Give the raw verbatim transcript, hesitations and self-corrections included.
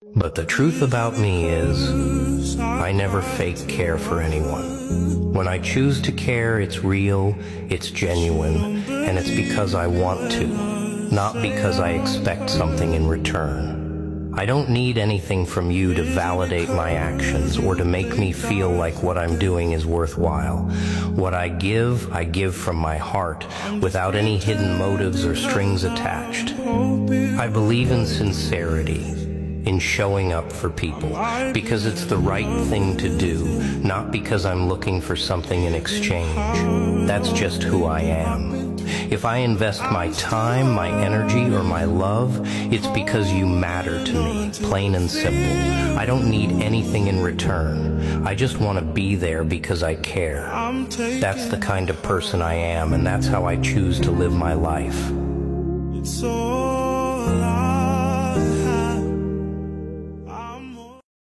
But the truth about me is, I never fake care for anyone. When I choose to care, it's real, it's genuine, and it's because I want to, not because I expect something in return. I don't need anything from you to validate my actions or to make me feel like what I'm doing is worthwhile. What I give, I give from my heart, without any hidden motives or strings attached. I believe in sincerity, in showing up for people, because it's the right thing to do, not because I'm looking for something in exchange. That's just who I am. If I invest my time, my energy, or my love, it's because you matter to me, plain and simple. I don't need anything in return. I just want to be there because I care. That's the kind of person I am, and that's how I choose to live my life. It's all I